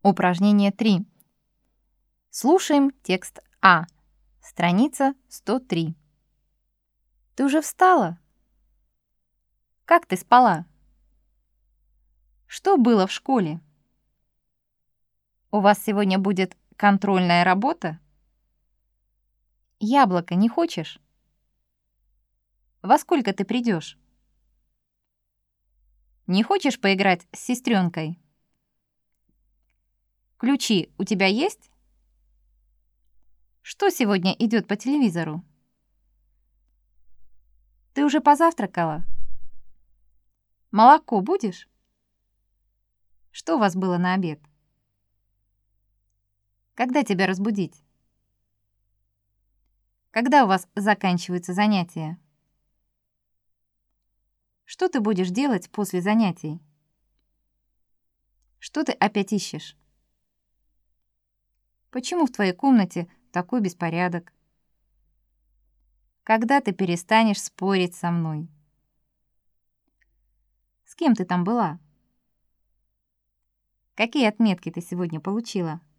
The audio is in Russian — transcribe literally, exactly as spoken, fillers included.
Упражнение три. Слушаем текст А. Страница сто три. Ты уже встала? Как ты спала? Что было в школе? У вас сегодня будет контрольная работа? Яблоко не хочешь? Во сколько ты придешь? Не хочешь поиграть с сестренкой? Ключи у тебя есть? Что сегодня идет по телевизору? Ты уже позавтракала? Молоко будешь? Что у вас было на обед? Когда тебя разбудить? Когда у вас заканчиваются занятия? Что ты будешь делать после занятий? Что ты опять ищешь? Почему в твоей комнате такой беспорядок? Когда ты перестанешь спорить со мной? С кем ты там была? Какие отметки ты сегодня получила?